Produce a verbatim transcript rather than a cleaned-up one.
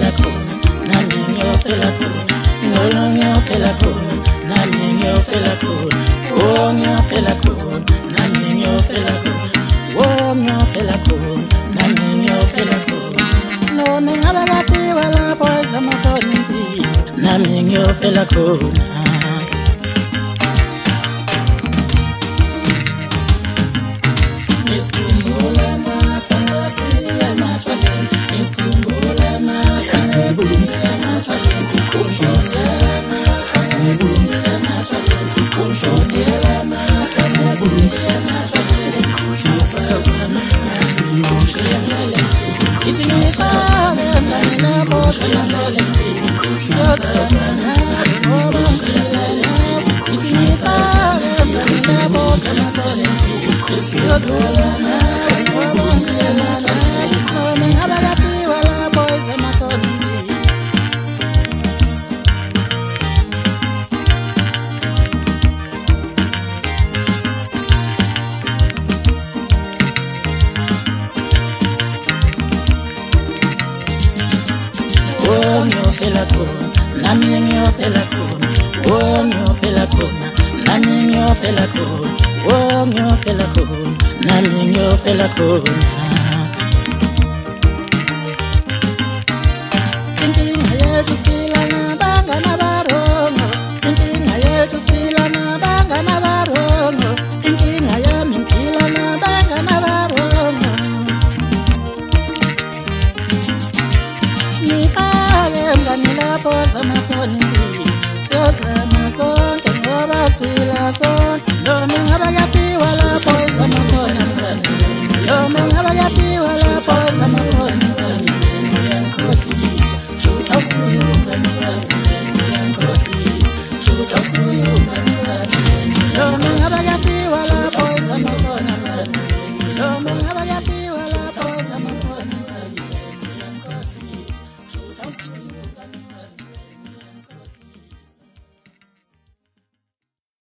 ngiyofela khona nami ngiyofela khona ngolo ngiyofela khona nami ngiyofela khona oh ngiyofela khona nami ngiyofela khona oh ngiyofela khona nami ngiyofela khona noma ngabe ngafiwa lapho ezamakhona impilo nami ngiyofela khona Iskhumbula mafanasi emachwaleni Iskhumbula mafanasi emachwaleni Kushongela mafanasi emachwaleni Kushongela mafanasi emachwaleni Kushongela mafanasi emachwaleni Iti nifale mdana posha yandoleni Kushongela mafanasi emachwaleni Iti nifale mdana posha yandoleni Iskhumbula Oh, ngiyofela khona, nami ngiyofela khona. Oh, ngiyofela khona, nami ngiyofela khona. Oh, ngiyofela khona, nami ngiyofela khona. Inkinga yethu siphila nabangani abarongo. Inkinga yethu siphila nabangani abarongo. Inkinga yami ngiphila nabangani abarongo. Nifale mngani lapho zamakhona